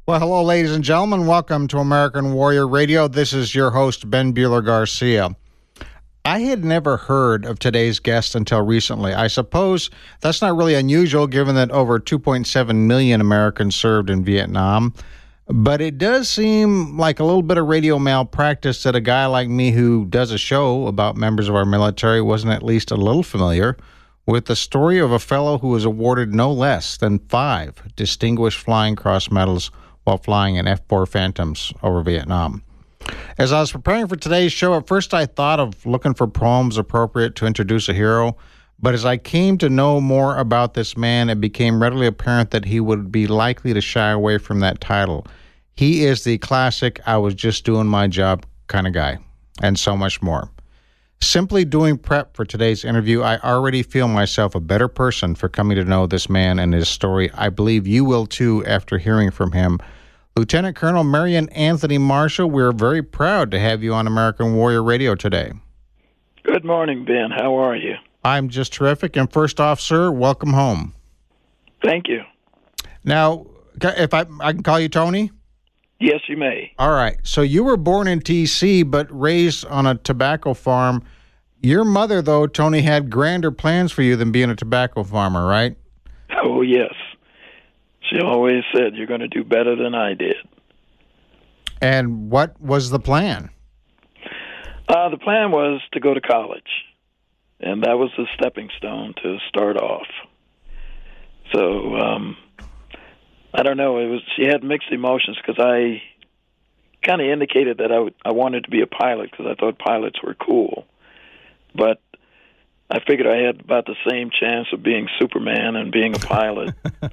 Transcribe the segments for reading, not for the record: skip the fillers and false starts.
Well, hello, ladies and gentlemen. Welcome to American Warrior Radio. This is your host, Ben Bueller Garcia. I had never heard of today's guest until recently. I suppose that's not really unusual given that over 2.7 million Americans served in Vietnam. But it does seem like a little bit of radio malpractice that a guy like me who does a show about members of our military wasn't at least a little familiar with the story of a fellow who was awarded no less than 5 Distinguished Flying Cross medals while flying in F-4 Phantoms over Vietnam. As I was preparing for today's show, at first I thought of looking for poems appropriate to introduce a hero, but as I came to know more about this man, it became readily apparent that he would be likely to shy away from that title. He is the classic, I was just doing my job kind of guy, and so much more. Simply doing prep for today's interview, I already feel myself a better person for coming to know this man and his story. I believe you will too after hearing from him. Lieutenant Colonel Marion Anthony Marshall, we're very proud to have you on American Warrior Radio today. Good morning, Ben. How are you? I'm just terrific. And first off, sir, welcome home. Thank you. Now, if I can call you Tony? Yes, you may. All right. So you were born in D.C., but raised on a tobacco farm. Your mother, though, Tony, had grander plans for you than being a tobacco farmer, right? Oh, yes. She always said, you're going to do better than I did. And what was the plan? The plan was to go to college, and that was the stepping stone to start off. So, I don't know. She had mixed emotions because I kind of indicated that I wanted to be a pilot because I thought pilots were cool. But I figured I had about the same chance of being Superman and being a pilot.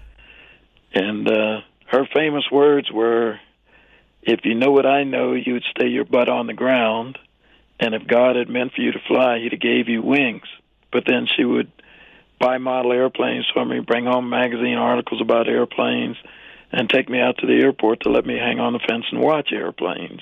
And her famous words were, if you know what I know, you'd stay your butt on the ground. And if God had meant for you to fly, he'd have gave you wings. But then she would buy model airplanes for me, bring home magazine articles about airplanes, and take me out to the airport to let me hang on the fence and watch airplanes.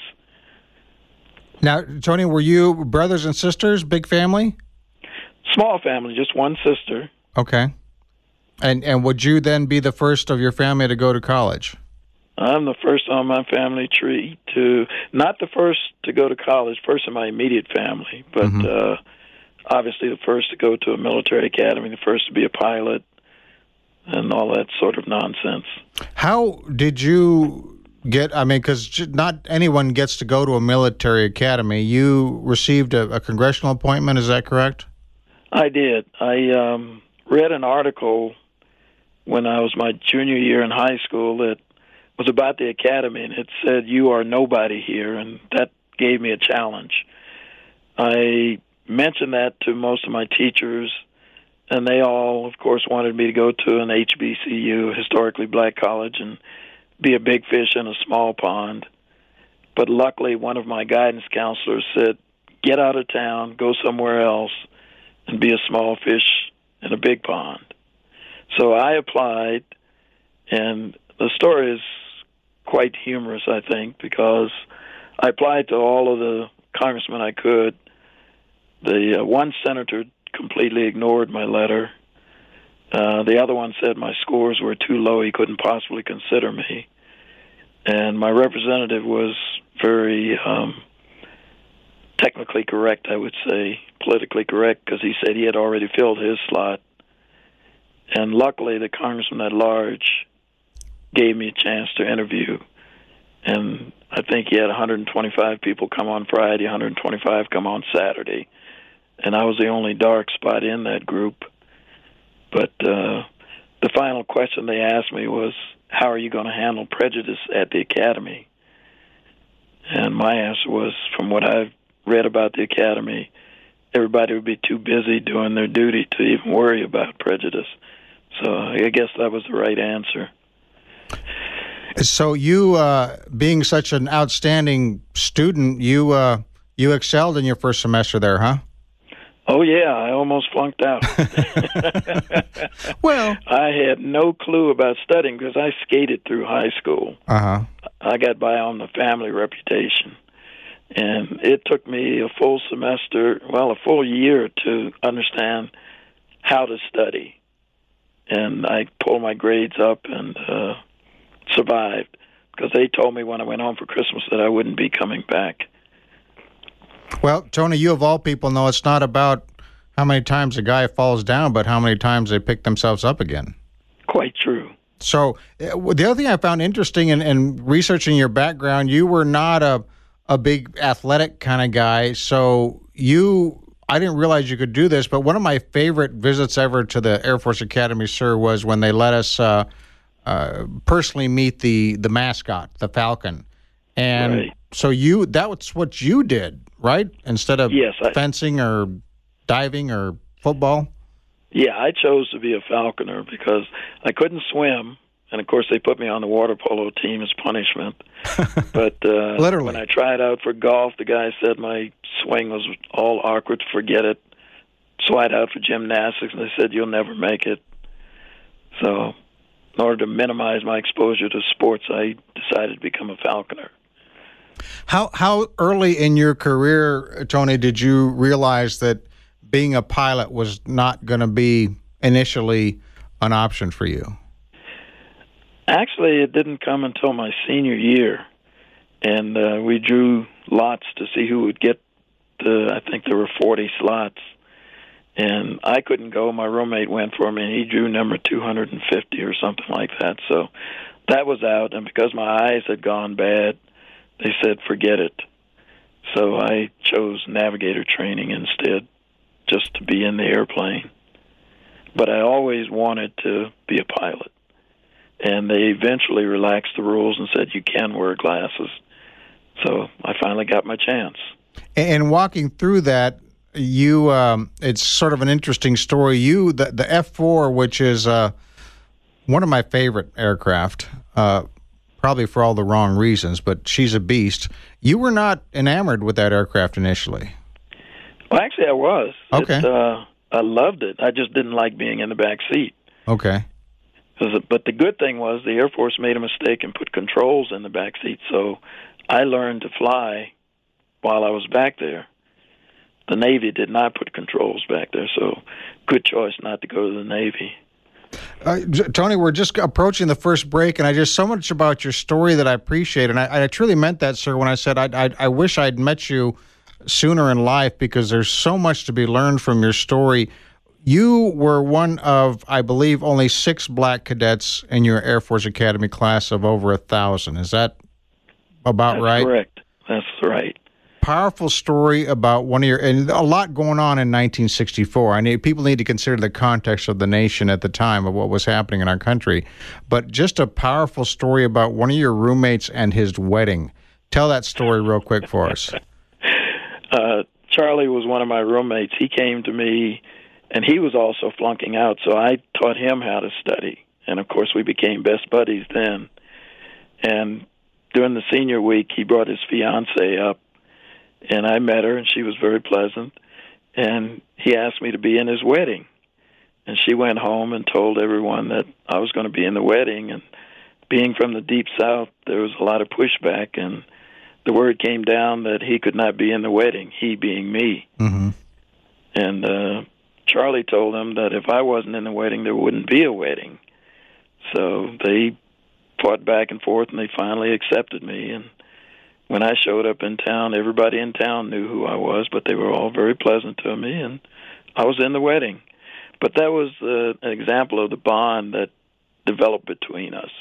Now, Tony, were you brothers and sisters, big family? Small family, just one sister. Okay. And would you then be the first of your family to go to college? I'm the first on my family tree not the first to go to college, first in my immediate family, but obviously the first to go to a military academy, the first to be a pilot, and all that sort of nonsense. How did you get, because not anyone gets to go to a military academy. You received a congressional appointment, is that correct? I did. I read an article when I was my junior year in high school that was about the academy, and it said, you are nobody here, and that gave me a challenge. I mentioned that to most of my teachers, and they all, of course, wanted me to go to an HBCU, historically black college, and be a big fish in a small pond. But luckily, one of my guidance counselors said, get out of town, go somewhere else, and be a small fish in a big pond. So I applied, and the story is quite humorous, I think, because I applied to all of the congressmen I could. The one senator completely ignored my letter. The other one said my scores were too low, he couldn't possibly consider me. And my representative was very technically correct, I would say, politically correct, because he said he had already filled his slot. And luckily, the congressman at large gave me a chance to interview. And I think he had 125 people come on Friday, 125 come on Saturday. And I was the only dark spot in that group. But the final question they asked me was, how are you going to handle prejudice at the academy? And my answer was, from what I've read about the academy, everybody would be too busy doing their duty to even worry about prejudice. So I guess that was the right answer. So you, being such an outstanding student, you excelled in your first semester there, huh? Oh, yeah, I almost flunked out. Well, I had no clue about studying because I skated through high school. Uh-huh. I got by on the family reputation. And it took me a full year to understand how to study. And I pulled my grades up and survived. because they told me when I went home for Christmas that I wouldn't be coming back. Well, Tony, you of all people know it's not about how many times a guy falls down, but how many times they pick themselves up again. Quite true. So the other thing I found interesting in researching your background, you were not a big athletic kind of guy. So I didn't realize you could do this, but one of my favorite visits ever to the Air Force Academy, sir, was when they let us personally meet the mascot, the Falcon. And right. So that was what you did, right? Instead of fencing or diving or football? Yeah, I chose to be a falconer because I couldn't swim, and of course they put me on the water polo team as punishment. But literally, when I tried out for golf, the guy said my swing was all awkward, forget it. So I'd out for gymnastics, and they said you'll never make it. So in order to minimize my exposure to sports, I decided to become a falconer. How early in your career, Tony, did you realize that being a pilot was not going to be initially an option for you? Actually, it didn't come until my senior year, and we drew lots to see who would get I think there were 40 slots, and I couldn't go. My roommate went for me, and he drew number 250 or something like that. So that was out, and because my eyes had gone bad, they said forget it. So I chose navigator training instead, just to be in the airplane. But I always wanted to be a pilot. And they eventually relaxed the rules and said you can wear glasses. So I finally got my chance. And walking through that, it's sort of an interesting story. The F-4, which is one of my favorite aircraft, probably for all the wrong reasons, but she's a beast. You were not enamored with that aircraft initially. Well, actually, I was. Okay. I loved it. I just didn't like being in the back seat. Okay. But the good thing was the Air Force made a mistake and put controls in the back seat, so I learned to fly while I was back there. The Navy did not put controls back there, so good choice not to go to the Navy. Tony, we're just approaching the first break, and I just so much about your story that I appreciate, and I truly meant that, sir, when I said I wish I'd met you sooner in life, because there's so much to be learned from your story. You were one of, I believe, only 6 black cadets in your Air Force Academy class of over 1,000. Is that about right? That's correct. That's right. Powerful story about and a lot going on in 1964. People need to consider the context of the nation at the time of what was happening in our country. But just a powerful story about one of your roommates and his wedding. Tell that story real quick for us. Charlie was one of my roommates. He came to me, and he was also flunking out, so I taught him how to study. And, of course, we became best buddies then. And during the senior week, he brought his fiancée up, and I met her, and she was very pleasant. And he asked me to be in his wedding. And she went home and told everyone that I was going to be in the wedding. And being from the Deep South, there was a lot of pushback, and the word came down that he could not be in the wedding, he being me. Mm-hmm. And Charlie told him that if I wasn't in the wedding, there wouldn't be a wedding. So they fought back and forth, and they finally accepted me. And when I showed up in town, everybody in town knew who I was, but they were all very pleasant to me, and I was in the wedding. But that was an example of the bond that developed between us.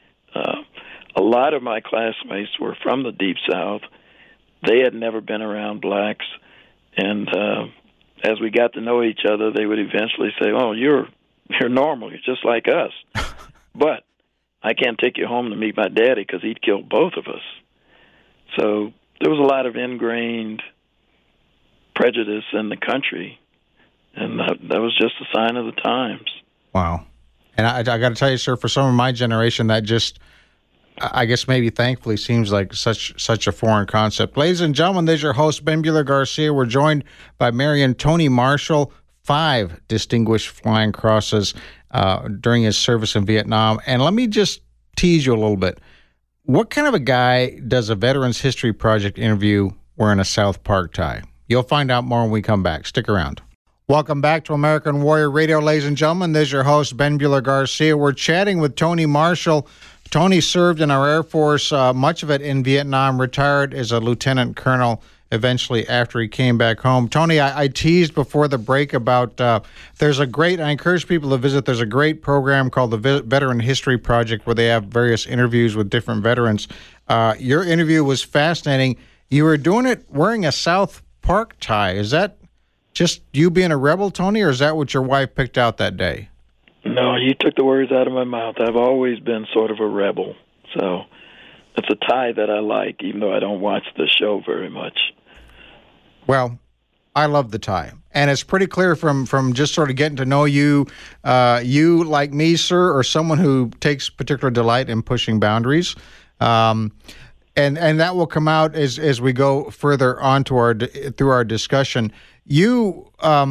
A lot of my classmates were from the Deep South. They had never been around blacks, and as we got to know each other, they would eventually say, "Oh, you're normal. You're just like us." But I can't take you home to meet my daddy because he'd kill both of us. So there was a lot of ingrained prejudice in the country, and that was just a sign of the times. Wow. And I got to tell you, sir, for some of my generation, that just, I guess maybe thankfully, seems like such a foreign concept. Ladies and gentlemen, this is your host, Ben Buehler-Garcia. We're joined by Marion Tony Marshall, 5 distinguished flying crosses during his service in Vietnam. And let me just tease you a little bit. What kind of a guy does a Veterans History Project interview wearing a South Park tie? You'll find out more when we come back. Stick around. Welcome back to American Warrior Radio, ladies and gentlemen. This is your host, Ben Buehler-Garcia. We're chatting with Tony Marshall, Tony served in our Air Force, much of it in Vietnam, retired as a lieutenant colonel eventually after he came back home. Tony, I teased before the break about there's a great, I encourage people to visit, there's a great program called the Veteran History Project where they have various interviews with different veterans. Your interview was fascinating. You were doing it wearing a South Park tie. Is that just you being a rebel, Tony, or is that what your wife picked out that day? No, you took the words out of my mouth. I've always been sort of a rebel, so it's a tie that I like, even though I don't watch the show very much. Well, I love the tie, and it's pretty clear from just sort of getting to know you. You, like me, sir, are someone who takes particular delight in pushing boundaries, and that will come out as we go further on through our discussion. You.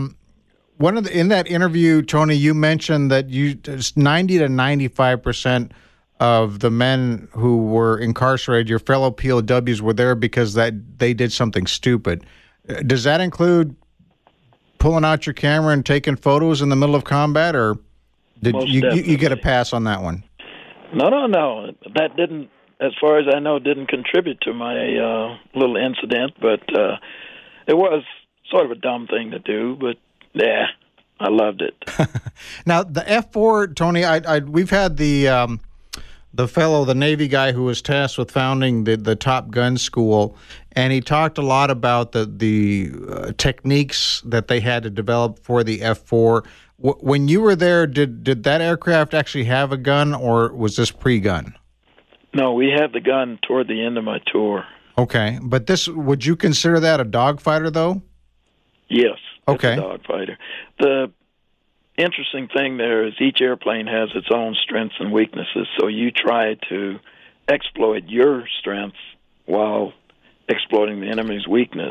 In that interview, Tony, you mentioned that 90 to 95% of the men who were incarcerated, your fellow POWs, were there because they did something stupid. Does that include pulling out your camera and taking photos in the middle of combat, or did you get a pass on that one? No. That didn't, as far as I know, didn't contribute to my little incident, but it was sort of a dumb thing to do, but yeah, I loved it. Now, the F-4, Tony, we've had the Navy guy who was tasked with founding the Top Gun school, and he talked a lot about the techniques that they had to develop for the F-4. When you were there, did that aircraft actually have a gun, or was this pre-gun? No, we had the gun toward the end of my tour. Okay, but would you consider that a dogfighter, though? Yes. Okay. It's a dogfighter. The interesting thing there is each airplane has its own strengths and weaknesses, so you try to exploit your strengths while exploiting the enemy's weakness.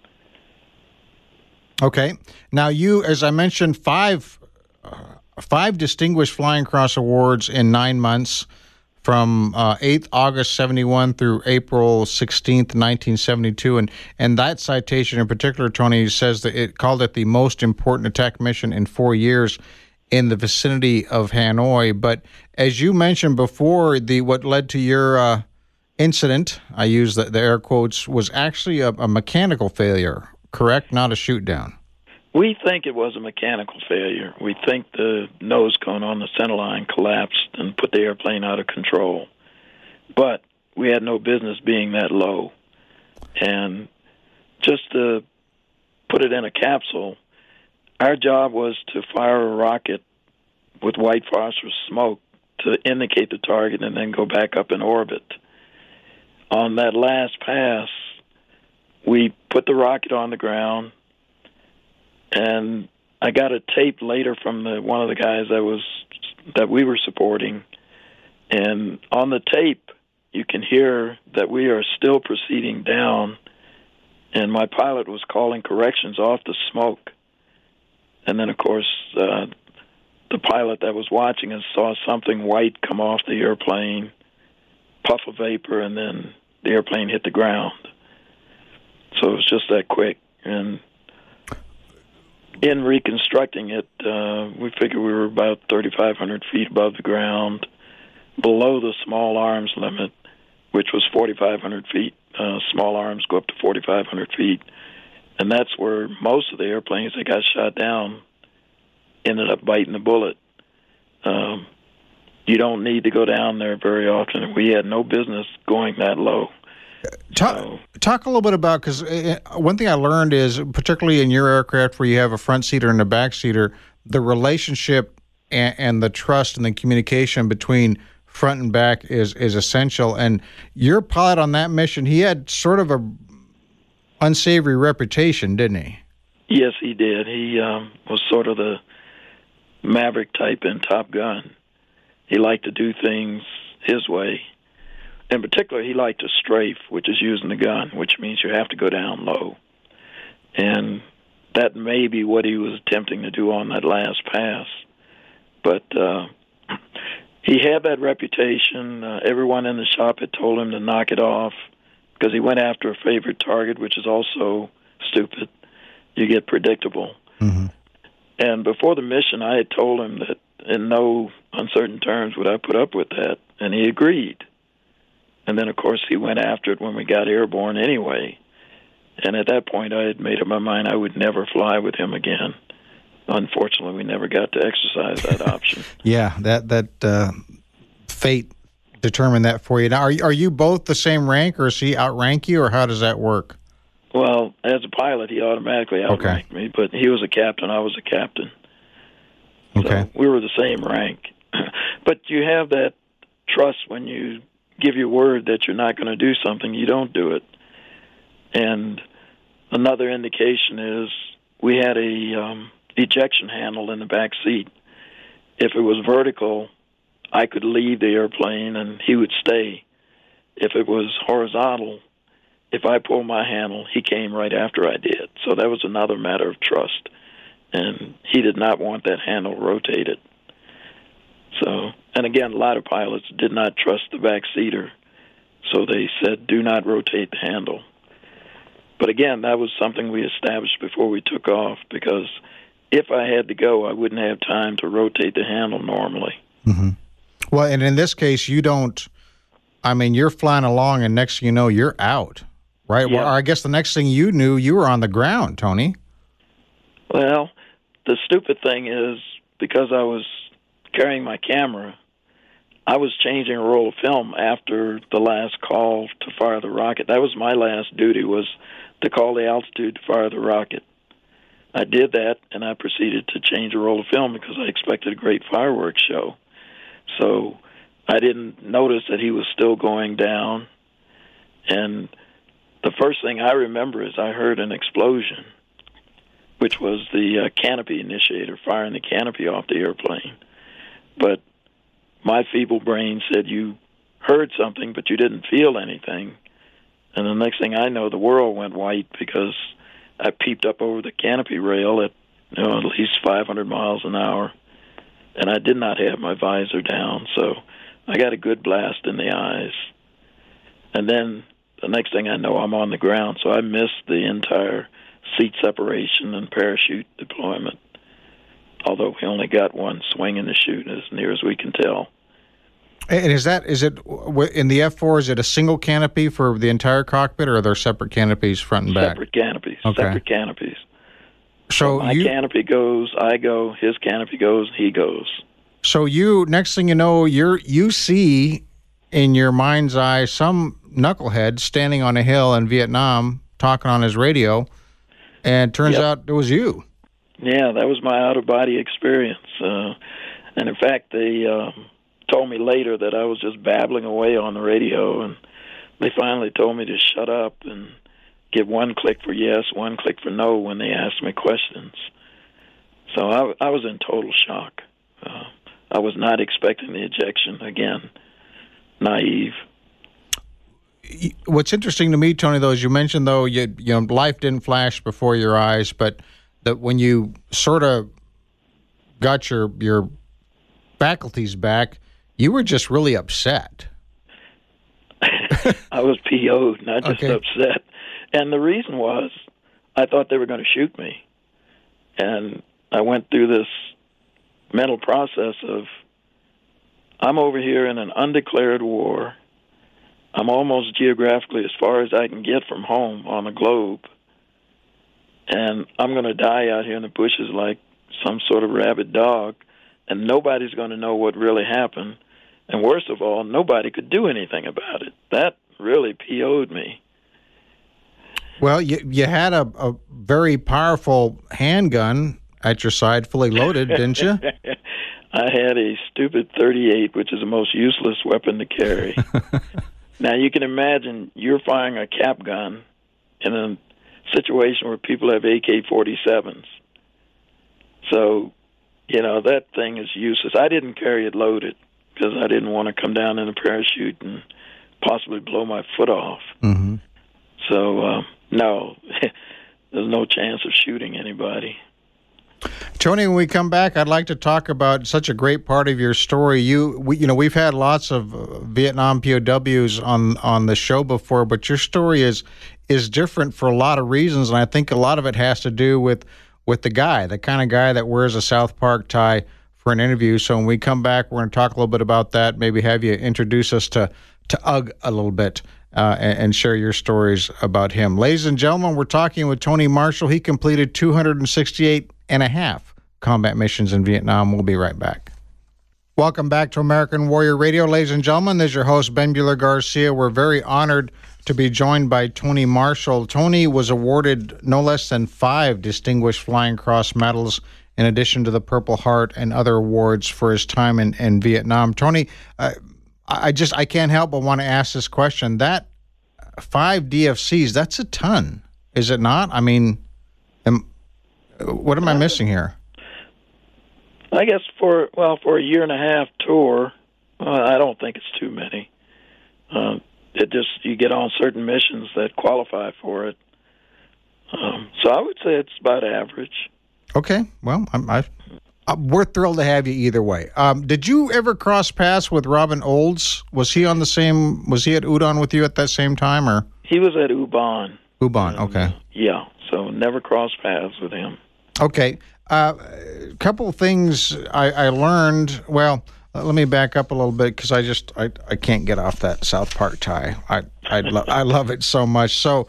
Okay. Now, you, as I mentioned, five distinguished Flying Cross Awards in 9 months, from 8th August 71 through April 16th, 1972. And that citation in particular, Tony, says that it called it the most important attack mission in 4 years in the vicinity of Hanoi. But as you mentioned before, what led to your incident, I use the air quotes, was actually a mechanical failure, correct? Not a shoot down. We think it was a mechanical failure. We think the nose cone on the centerline collapsed and put the airplane out of control. But we had no business being that low. And just to put it in a capsule, our job was to fire a rocket with white phosphorus smoke to indicate the target and then go back up in orbit. On that last pass, we put the rocket on the ground, and I got a tape later from one of the guys that we were supporting, and on the tape you can hear that we are still proceeding down, and my pilot was calling corrections off the smoke. And then, of course, the pilot that was watching us saw something white come off the airplane, puff of vapor, and then the airplane hit the ground. So it was just that quick. And in reconstructing it, we figured we were about 3,500 feet above the ground, below the small arms limit, which was 4,500 feet. Small arms go up to 4,500 feet. And that's where most of the airplanes that got shot down ended up biting the bullet. You don't need to go down there very often. We had no business going that low. Talk a little bit about, because one thing I learned is, particularly in your aircraft where you have a front seater and a back seater, the relationship and the trust and the communication between front and back is essential. And your pilot on that mission, he had sort of a unsavory reputation, didn't he? Yes, he did. He was sort of the maverick type in Top Gun. He liked to do things his way. In particular, he liked to strafe, which is using the gun, which means you have to go down low. And that may be what he was attempting to do on that last pass. But he had that reputation. Everyone in the shop had told him to knock it off because he went after a favorite target, which is also stupid. You get predictable. Mm-hmm. And before the mission, I had told him that in no uncertain terms would I put up with that, and he agreed. And then, of course, he went after it when we got airborne anyway. And at that point, I had made up my mind I would never fly with him again. Unfortunately, we never got to exercise that option. Yeah, that fate determined that for you. Now, are you both the same rank, or does he outrank you, or how does that work? Well, as a pilot, he automatically outranked me, but he was a captain, I was a captain. Okay. So we were the same rank. But you have that trust when you give your word that you're not going to do something, you don't do it. And another indication is we had a ejection handle in the back seat. If it was vertical, I could leave the airplane and he would stay. If it was horizontal, if I pulled my handle, he came right after I did. So that was another matter of trust. And he did not want that handle rotated. So, and again, a lot of pilots did not trust the back seater. So they said, do not rotate the handle. But again, that was something we established before we took off, because if I had to go, I wouldn't have time to rotate the handle normally. Mm-hmm. Well, and in this case, you don't, I mean, you're flying along and next thing you know, you're out, right? Yeah. Well, I guess the next thing you knew, you were on the ground, Tony. Well, the stupid thing is, because I was carrying my camera, I was changing a roll of film after the last call to fire the rocket. That was my last duty, was to call the altitude to fire the rocket. I did that, and I proceeded to change a roll of film because I expected a great fireworks show. So I didn't notice that he was still going down. And the first thing I remember is I heard an explosion, which was the canopy initiator firing the canopy off the airplane. But my feeble brain said, you heard something, but you didn't feel anything. And the next thing I know, the world went white because I peeped up over the canopy rail at at least 500 miles an hour, and I did not have my visor down, so I got a good blast in the eyes. And then the next thing I know, I'm on the ground, so I missed the entire seat separation and parachute deployment, although we only got one swing in the chute as near as we can tell. And is it in the F-4, is it a single canopy for the entire cockpit, or are there separate canopies front and back? Separate canopies. Okay. Separate canopies. So my canopy goes, I go, his canopy goes, he goes. So next thing you know, you see in your mind's eye some knucklehead standing on a hill in Vietnam talking on his radio, and it turns out it was you. Yeah, that was my out-of-body experience. And in fact, they told me later that I was just babbling away on the radio, and they finally told me to shut up and give one click for yes, one click for no when they asked me questions. So I was in total shock. I was not expecting the ejection again. Naive. What's interesting to me, Tony, though, is you mentioned, though, life didn't flash before your eyes, but that when you sort of got your faculties back, you were just really upset. I was PO'd, not just upset. And the reason was, I thought they were going to shoot me. And I went through this mental process of, I'm over here in an undeclared war. I'm almost geographically as far as I can get from home on the globe. And I'm going to die out here in the bushes like some sort of rabid dog. And nobody's going to know what really happened. And worst of all, nobody could do anything about it. That really PO'd me. Well, you had a very powerful handgun at your side, fully loaded, didn't you? I had a stupid .38, which is the most useless weapon to carry. Now, you can imagine you're firing a cap gun in a situation where people have AK-47s. So, that thing is useless. I didn't carry it loaded because I didn't want to come down in a parachute and possibly blow my foot off. Mm-hmm. So, no, there's no chance of shooting anybody. Tony, when we come back, I'd like to talk about such a great part of your story. We've had lots of Vietnam POWs on the show before, but your story is different for a lot of reasons, and I think a lot of it has to do with the kind of guy that wears a South Park tie for an interview. So when we come back, we're going to talk a little bit about that, maybe have you introduce us to UGG a little bit and share your stories about him. Ladies and gentlemen, we're talking with Tony Marshall. He completed 268 and a half combat missions in Vietnam. We'll be right back. Welcome back to American Warrior Radio. Ladies and gentlemen, this is your host, Ben Buehler-Garcia. We're very honored to be joined by Tony Marshall. Tony was awarded no less than 5 Distinguished Flying Cross medals in addition to the Purple Heart and other awards for his time in Vietnam. Tony, I can't help but want to ask this question. That 5 DFCs, that's a ton, is it not? I mean, what am I missing here? I guess for a year and a half tour, I don't think it's too many. You get on certain missions that qualify for it. So I would say it's about average. Okay, well, we're thrilled to have you either way. Did you ever cross paths with Robin Olds? Was he at Udon with you at that same time, or? He was at Ubon. Okay. Yeah, so never crossed paths with him. Okay. A couple of things I learned. Well, let me back up a little bit because I can't get off that South Park tie. I love it so much. So,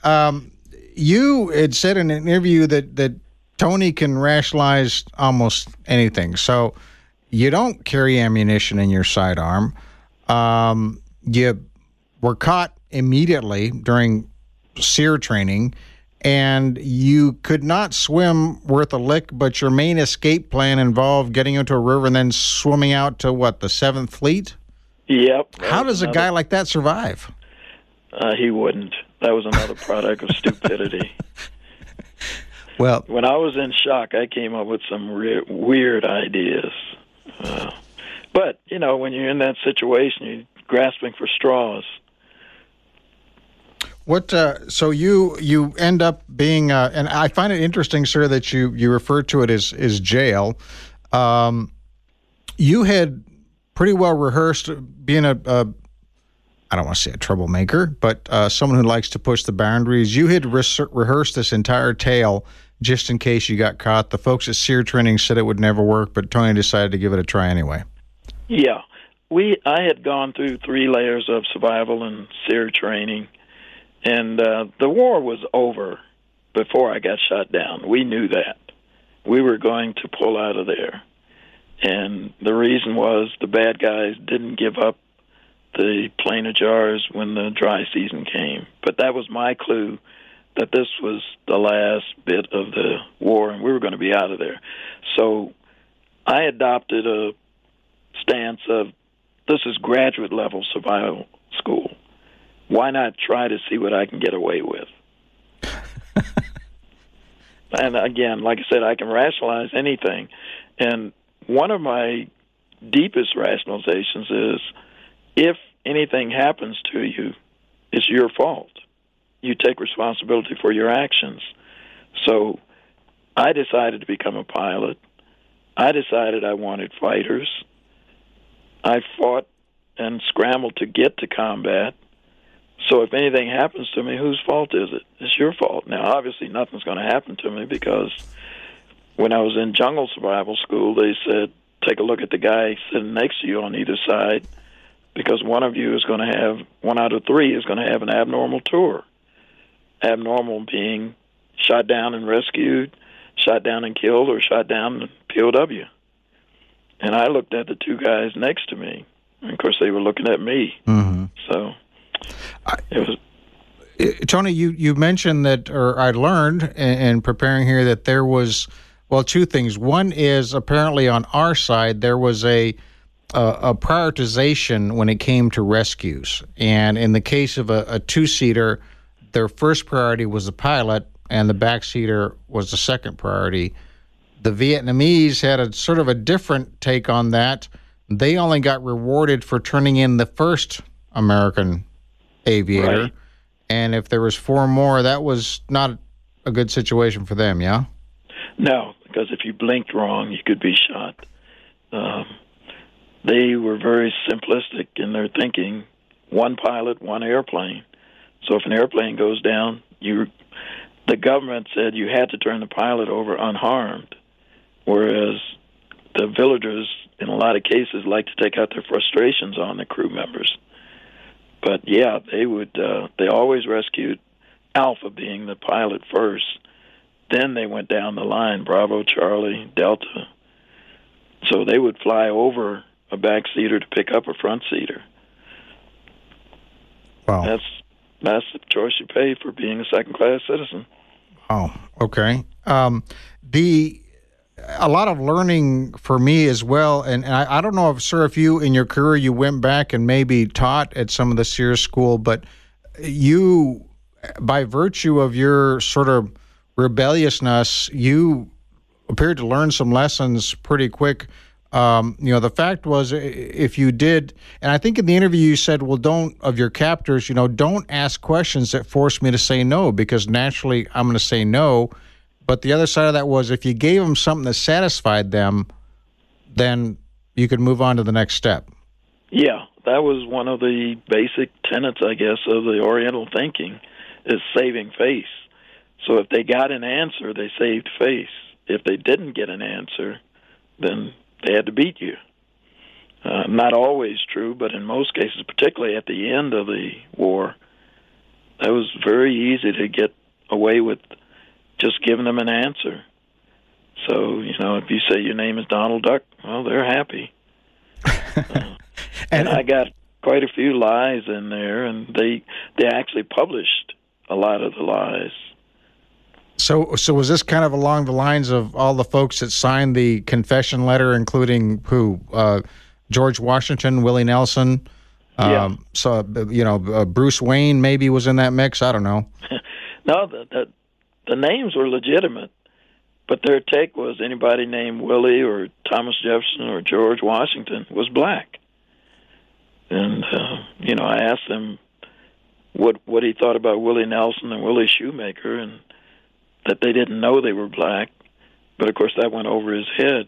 you had said in an interview that Tony can rationalize almost anything. So, you don't carry ammunition in your sidearm. You were caught immediately during SERE training. And you could not swim worth a lick, but your main escape plan involved getting into a river and then swimming out to, the 7th Fleet? Yep. How does a guy like that survive? He wouldn't. That was another product of stupidity. Well, when I was in shock, I came up with some weird ideas. But, when you're in that situation, you're grasping for straws. So you end up being, and I find it interesting, sir, that you refer to it as jail. You had pretty well rehearsed being I don't want to say a troublemaker, but someone who likes to push the boundaries. You had rehearsed this entire tale just in case you got caught. The folks at SERE training said it would never work, but Tony decided to give it a try anyway. Yeah. I had gone through 3 layers of survival and SERE training. And the war was over before I got shot down. We knew that. We were going to pull out of there. And the reason was the bad guys didn't give up the plane of jars when the dry season came. But that was my clue that this was the last bit of the war and we were going to be out of there. So I adopted a stance of this is graduate level survival school. Why not try to see what I can get away with? And again, like I said, I can rationalize anything. And one of my deepest rationalizations is if anything happens to you, it's your fault. You take responsibility for your actions. So I decided to become a pilot. I decided I wanted fighters. I fought and scrambled to get to combat. So if anything happens to me, whose fault is it? It's your fault. Now, obviously, nothing's going to happen to me because when I was in jungle survival school, they said, take a look at the guy sitting next to you on either side because one of you is going to have, 1 out of 3 is going to have an abnormal tour. Abnormal being shot down and rescued, shot down and killed, or shot down and POW. And I looked at the 2 guys next to me. And, of course, they were looking at me. Mm-hmm. So... Tony, you mentioned that, or I learned in preparing here that there was, 2 things. One is apparently on our side there was a prioritization when it came to rescues, and in the case of a 2-seater, their first priority was the pilot, and the backseater was the second priority. The Vietnamese had a sort of a different take on that. They only got rewarded for turning in the first American aviator, right. And if there was 4 more, that was not a good situation for them, yeah? No, because if you blinked wrong, you could be shot. They were very simplistic in their thinking. 1 pilot, 1 airplane. So if an airplane goes down, the government said you had to turn the pilot over unharmed, whereas the villagers, in a lot of cases, like to take out their frustrations on the crew members. But yeah, they always rescued Alpha, being the pilot first. Then they went down the line, Bravo, Charlie, Delta. So they would fly over a backseater to pick up a front seater. Wow. That's the choice you pay for being a second-class citizen. Oh, okay. A lot of learning for me as well, and I don't know if, sir, if you in your career you went back and maybe taught at some of the Sears School, but you, by virtue of your sort of rebelliousness, you appeared to learn some lessons pretty quick. The fact was, if you did, and I think in the interview you said, well, don't ask questions that force me to say no, because naturally I'm going to say no. But the other side of that was, if you gave them something that satisfied them, then you could move on to the next step. Yeah, that was one of the basic tenets, I guess, of the Oriental thinking, is saving face. So if they got an answer, they saved face. If they didn't get an answer, then they had to beat you. Not always true, but in most cases, particularly at the end of the war, that was very easy to get away with just giving them an answer. So, if you say your name is Donald Duck, well, they're happy. And I got quite a few lies in there, and they actually published a lot of the lies. So was this kind of along the lines of all the folks that signed the confession letter, including who? George Washington, Willie Nelson. Yeah. Bruce Wayne maybe was in that mix. I don't know. No, the names were legitimate, but their take was anybody named Willie or Thomas Jefferson or George Washington was black. And I asked him what he thought about Willie Nelson and Willie Shoemaker, and that they didn't know they were black. But of course that went over his head.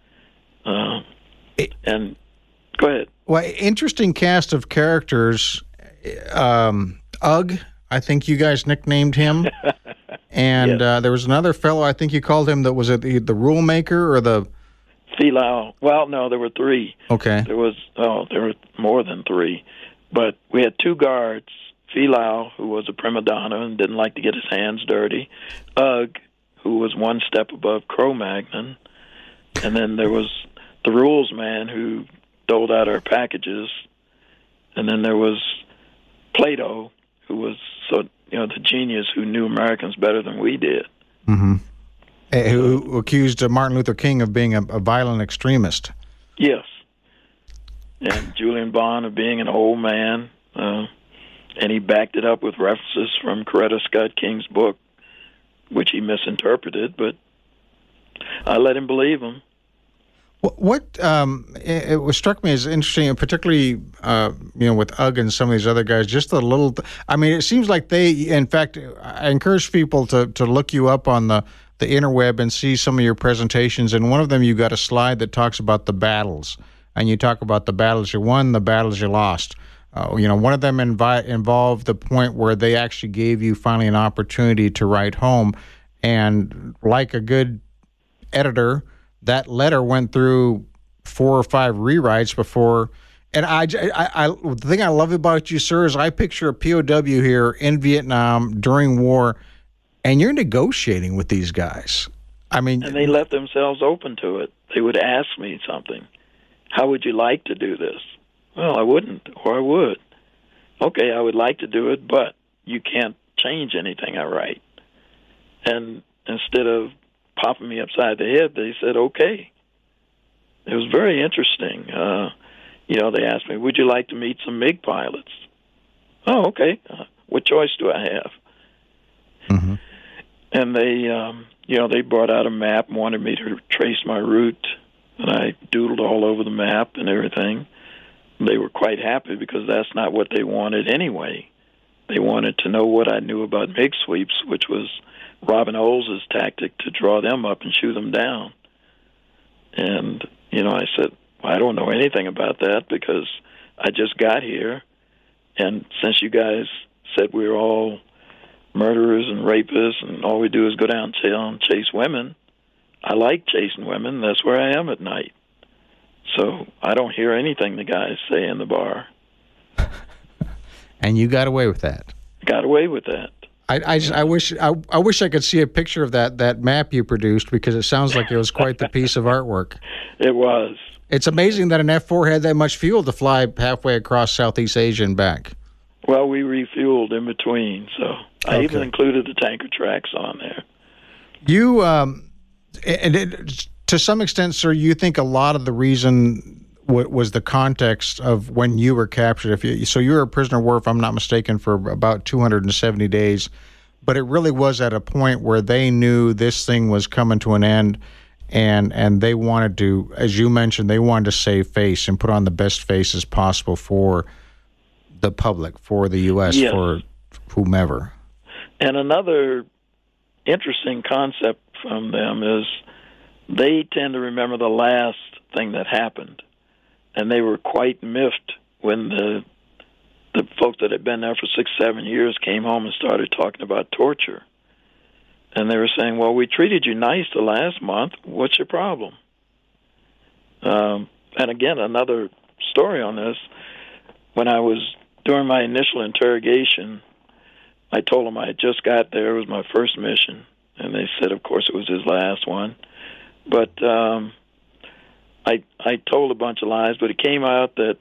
And go ahead. Well, interesting cast of characters. Ugg, I think you guys nicknamed him. And yes. There was another fellow, I think you called him, that was the rule maker or the... Philao. Well, no, there were three. Okay. There were more than three. But we had two guards, Philao, who was a prima donna and didn't like to get his hands dirty, Ugg, who was one step above Cro-Magnon, and then there was the rules man who doled out our packages, and then there was Plato, who was the genius who knew Americans better than we did. Mm-hmm. Who accused Martin Luther King of being a violent extremist. Yes. And Julian Bond of being an old man, and he backed it up with references from Coretta Scott King's book, which he misinterpreted, but I let him believe him. What struck me as interesting, particularly with Ugg and some of these other guys, just the little. I mean, it seems like they. In fact, I encourage people to look you up on the interweb and see some of your presentations. And one of them, you got a slide that talks about the battles, and you talk about the battles you won, the battles you lost. One of them involved the point where they actually gave you finally an opportunity to write home, and like a good editor, that letter went through 4 or 5 rewrites before. And the thing I love about you, sir, is I picture a POW here in Vietnam during war, and you're negotiating with these guys. I mean, and they left themselves open to it. They would ask me something. How would you like to do this? Well, I wouldn't, or I would. Okay, I would like to do it, but you can't change anything I write. And instead of popping me upside the head, they said, okay. It was very interesting. They asked me, would you like to meet some MiG pilots? Oh, okay. What choice do I have? Mm-hmm. And they brought out a map and wanted me to trace my route, and I doodled all over the map and everything. They were quite happy because that's not what they wanted anyway. They wanted to know what I knew about MiG sweeps, which was Robin Olds' tactic to draw them up and shoot them down. And, I said, well, I don't know anything about that because I just got here, and since you guys said we were all murderers and rapists and all we do is go downtown and chase women, I like chasing women. That's where I am at night. So I don't hear anything the guys say in the bar. And you got away with that. Got away with that. I wish I could see a picture of that map you produced, because it sounds like it was quite the piece of artwork. It was. It's amazing that an F-4 had that much fuel to fly halfway across Southeast Asia and back. Well, we refueled in between, so I even included the tanker tracks on there. You, to some extent, sir, you think a lot of the reason was the context of when you were captured. So you were a prisoner of war, if I'm not mistaken, for about 270 days, but it really was at a point where they knew this thing was coming to an end, and they wanted to, as you mentioned, they wanted to save face and put on the best faces possible for the public, for the U.S., yes. for whomever. And another interesting concept from them is they tend to remember the last thing that happened, and they were quite miffed when the folks that had been there for 6-7 years came home and started talking about torture. And they were saying, well, we treated you nice the last month. What's your problem? And again, another story on this. When I was during my initial interrogation, I told them I had just got there. It was my first mission. And they said, of course, it was his last one. But I told a bunch of lies, but it came out that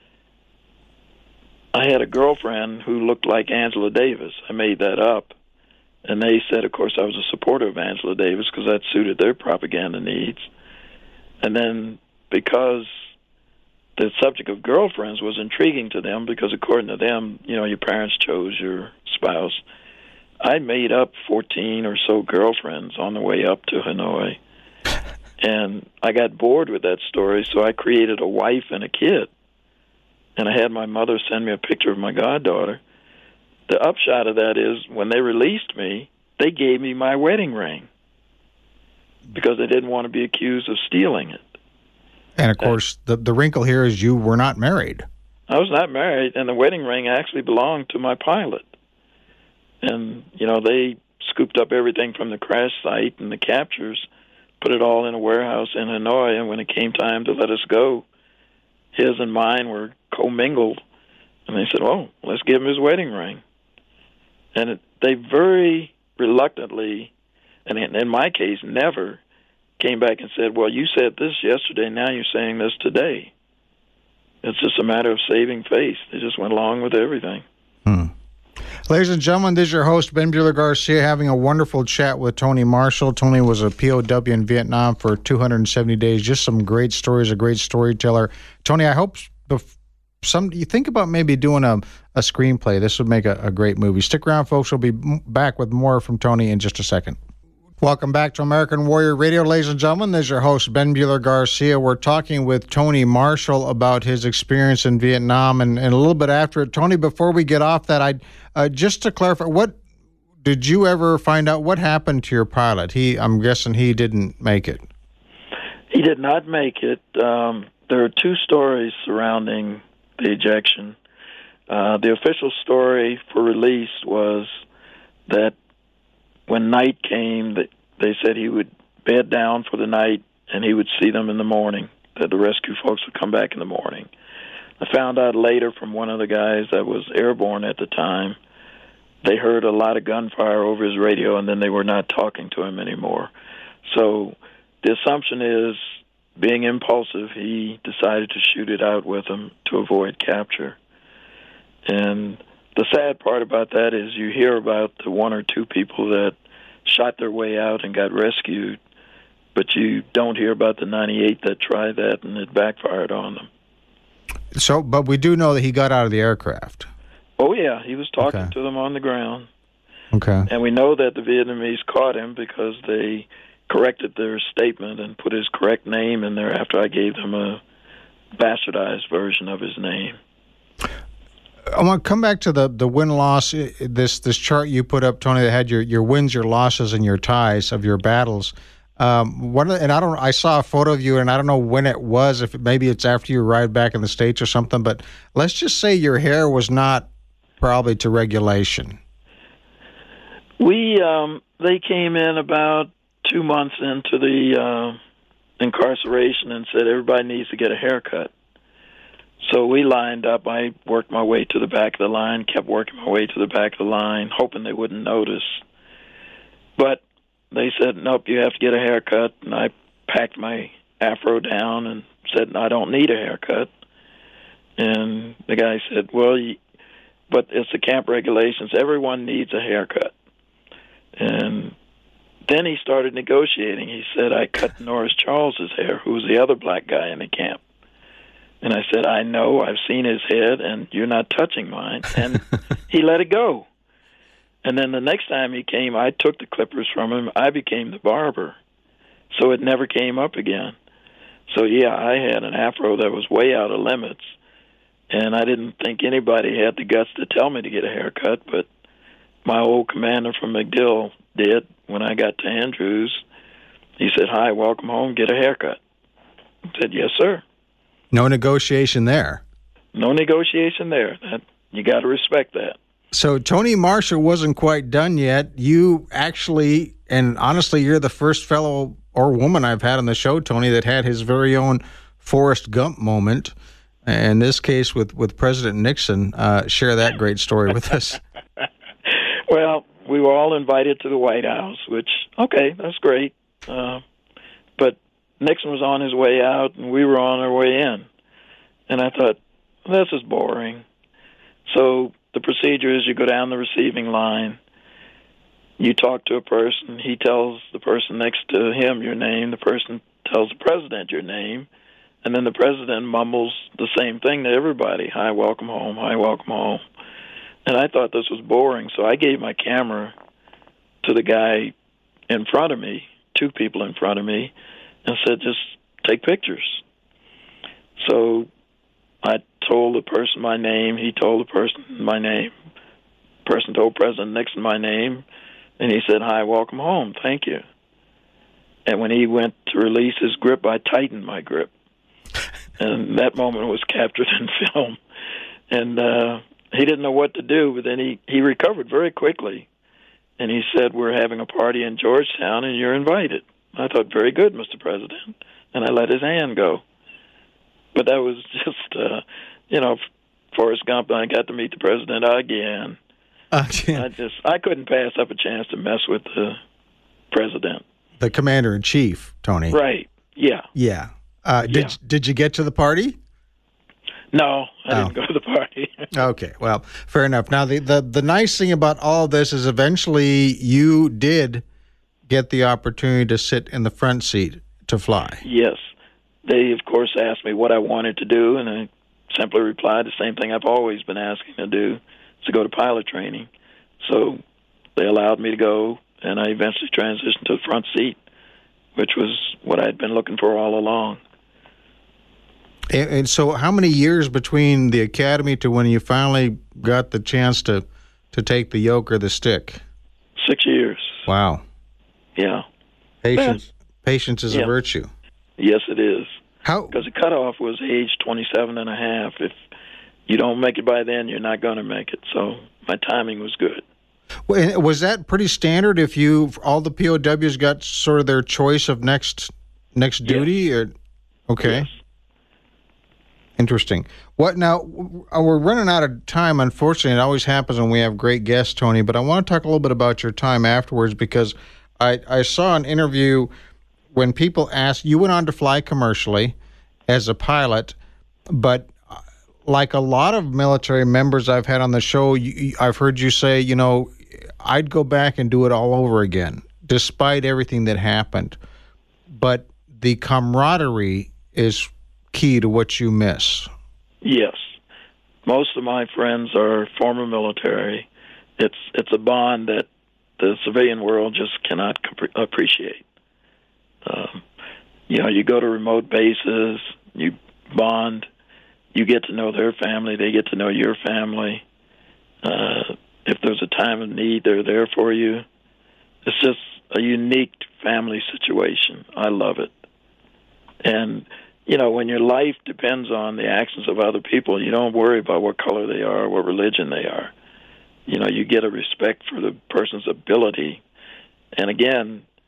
I had a girlfriend who looked like Angela Davis. I made that up. And they said, of course, I was a supporter of Angela Davis because that suited their propaganda needs. And then because the subject of girlfriends was intriguing to them, because according to them, your parents chose your spouse, I made up 14 or so girlfriends on the way up to Hanoi. And I got bored with that story, so I created a wife and a kid. And I had my mother send me a picture of my goddaughter. The upshot of that is, when they released me, they gave me my wedding ring because they didn't want to be accused of stealing it. And, of course, the wrinkle here is you were not married. I was not married, and the wedding ring actually belonged to my pilot. And, they scooped up everything from the crash site and the captures, put it all in a warehouse in Hanoi, and when it came time to let us go, his and mine were commingled. And they said, oh, let's give him his wedding ring. And they very reluctantly, and in my case, never came back and said, well, you said this yesterday, now you're saying this today. It's just a matter of saving face. They just went along with everything. Ladies and gentlemen, this is your host, Ben Bueller Garcia, having a wonderful chat with Tony Marshall. Tony was a POW in Vietnam for 270 days. Just some great stories, a great storyteller. Tony, I hope you think about maybe doing a screenplay. This would make a great movie. Stick around, folks. We'll be back with more from Tony in just a second. Welcome back to American Warrior Radio, ladies and gentlemen. This is your host, Ben Bueller Garcia. We're talking with Tony Marshall about his experience in Vietnam and a little bit after it. Tony, before we get off that, just to clarify, what did you ever find out what happened to your pilot? I'm guessing he didn't make it. He did not make it. There are two stories surrounding the ejection. The official story for release was that when night came, they said he would bed down for the night and he would see them in the morning, that the rescue folks would come back in the morning. I found out later from one of the guys that was airborne at the time, they heard a lot of gunfire over his radio and then they were not talking to him anymore. So the assumption is, being impulsive, he decided to shoot it out with them to avoid capture. And the sad part about that is you hear about the one or two people that shot their way out and got rescued, but you don't hear about the 98 that tried that and it backfired on them. So, but we do know that he got out of the aircraft. Oh, yeah. He was talking to them on the ground. Okay. And we know that the Vietnamese caught him because they corrected their statement and put his correct name in there after I gave them a bastardized version of his name. I want to come back to the win-loss, this chart you put up, Tony, that had your wins, your losses, and your ties of your battles. I saw a photo of you, and I don't know when it was, maybe it's after you arrived back in the States or something, but let's just say your hair was not probably to regulation. They came in about 2 months into the incarceration and said everybody needs to get a haircut. So we lined up. I worked my way to the back of the line, kept working my way to the back of the line, hoping they wouldn't notice. But they said, nope, you have to get a haircut. And I packed my afro down and said, I don't need a haircut. And the guy said, well, but it's the camp regulations. Everyone needs a haircut. And then he started negotiating. He said, I cut Norris Charles's hair, who was the other black guy in the camp. And I said, I know, I've seen his head, and you're not touching mine. And he let it go. And then the next time he came, I took the clippers from him. I became the barber. So it never came up again. So, yeah, I had an afro that was way out of limits. And I didn't think anybody had the guts to tell me to get a haircut, but my old commander from MacDill did. When I got to Andrews, he said, hi, welcome home, get a haircut. I said, yes, sir. No negotiation there. No negotiation there. You got to respect that. So Tony Marshall wasn't quite done yet. You actually, and honestly, you're the first fellow or woman I've had on the show, Tony, that had his very own Forrest Gump moment. In this case, with President Nixon. Share that great story with us. Well, we were all invited to the White House, which, okay, that's great. But Nixon was on his way out, and we were on our way in. And I thought, this is boring. So the procedure is you go down the receiving line, you talk to a person, he tells the person next to him your name, the person tells the president your name, and then the president mumbles the same thing to everybody, hi, welcome home, hi, welcome home. And I thought this was boring, so I gave my camera to the guy in front of me, 2 people in front of me, and said, just take pictures. So I told the person my name, he told the person my name, the person told President Nixon my name, and he said, hi, welcome home, thank you. And when he went to release his grip, I tightened my grip. And that moment was captured in film. And he didn't know what to do, but then he recovered very quickly. And he said, we're having a party in Georgetown, and you're invited. I thought, very good, Mr. President. And I let his hand go. But that was just, Forrest Gump, and I got to meet the president again. I couldn't pass up a chance to mess with the president. The commander-in-chief, Tony. Right, yeah. Yeah. Did you get to the party? No, I didn't go to the party. Okay, well, fair enough. Now, the nice thing about all this is eventually you did get the opportunity to sit in the front seat to fly. Yes. They, of course, asked me what I wanted to do, and I simply replied the same thing I've always been asking to do, to go to pilot training. So they allowed me to go, and I eventually transitioned to the front seat, which was what I had been looking for all along. And so how many years between the academy to when you finally got the chance to take the yoke or the stick? 6 years. Wow. Yeah. Patience is a virtue. Yes, it is. How? Because the cutoff was age 27 and a half. If you don't make it by then, you're not going to make it. So my timing was good. Well, was that pretty standard if all the POWs got sort of their choice of next duty? Yes. Okay. Yes. Interesting. What now? We're running out of time, unfortunately. It always happens when we have great guests, Tony, but I want to talk a little bit about your time afterwards, because I saw an interview when people asked, you went on to fly commercially as a pilot, but like a lot of military members I've had on the show, I've heard you say, I'd go back and do it all over again, despite everything that happened. But the camaraderie is key to what you miss. Yes. Most of my friends are former military. It's a bond that the civilian world just cannot appreciate. You go to remote bases, you bond, you get to know their family, they get to know your family. If there's a time of need, they're there for you. It's just a unique family situation. I love it. And, when your life depends on the actions of other people, you don't worry about what color they are or what religion they are. You get a respect for the person's ability. And again,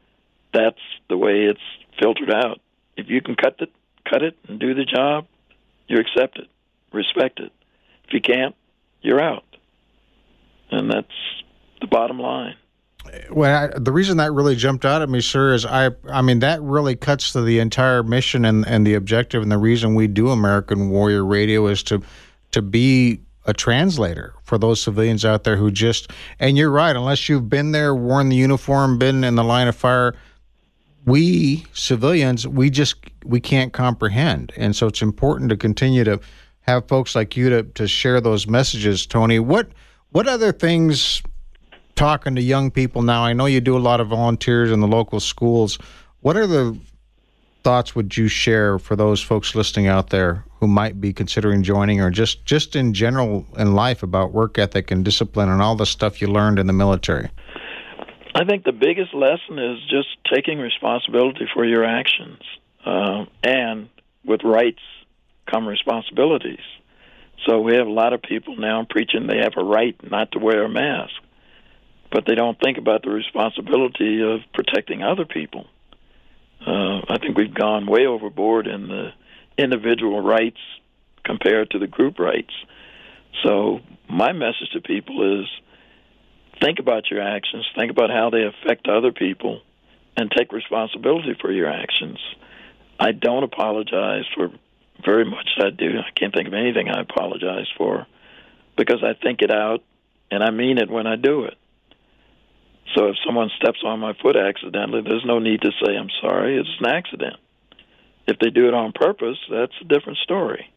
that's the way it's filtered out. If you can cut it and do the job, you're accepted, respected. If you can't, you're out. And that's the bottom line. Well, the reason that really jumped out at me, sir, is I mean, that really cuts to the entire mission and the objective, and the reason we do American Warrior Radio is to be a translator for those civilians out there who just, and you're right, unless you've been there, worn the uniform, been in the line of fire, we civilians, we can't comprehend. And so it's important to continue to have folks like you to share those messages. Tony, what other things, talking to young people now, I know you do a lot of volunteers in the local schools, what other thoughts would you share for those folks listening out there who might be considering joining, or just in general in life, about work ethic and discipline and all the stuff you learned in the military? I think the biggest lesson is just taking responsibility for your actions. And with rights come responsibilities. So we have a lot of people now preaching they have a right not to wear a mask, but they don't think about the responsibility of protecting other people. I think we've gone way overboard in the individual rights compared to the group rights. So my message to people is think about your actions, think about how they affect other people, and take responsibility for your actions. I don't apologize for very much that I do. I can't think of anything I apologize for because I think it out, and I mean it when I do it. So if someone steps on my foot accidentally, there's no need to say, I'm sorry, it's an accident. If they do it on purpose, that's a different story.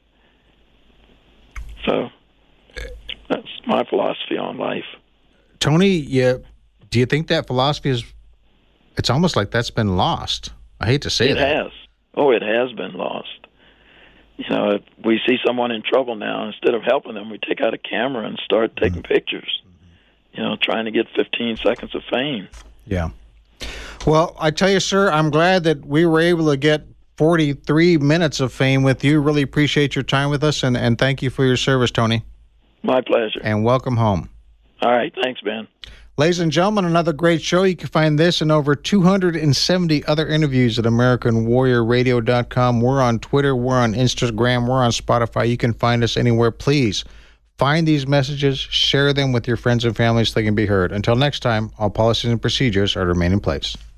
So that's my philosophy on life. Tony, do you think that philosophy it's almost like that's been lost? I hate to say that. It has. Oh, it has been lost. You know, if we see someone in trouble now, instead of helping them, we take out a camera and start taking pictures. You know, trying to get 15 seconds of fame. Yeah. Well, I tell you, sir, I'm glad that we were able to get 43 minutes of fame with you. Really appreciate your time with us, and thank you for your service, Tony. My pleasure. And welcome home. All right. Thanks, Ben. Ladies and gentlemen, another great show. You can find this and over 270 other interviews at AmericanWarriorRadio.com. We're on Twitter. We're on Instagram. We're on Spotify. You can find us anywhere. Please find these messages, share them with your friends and family so they can be heard. Until next time, all policies and procedures are to remain in place.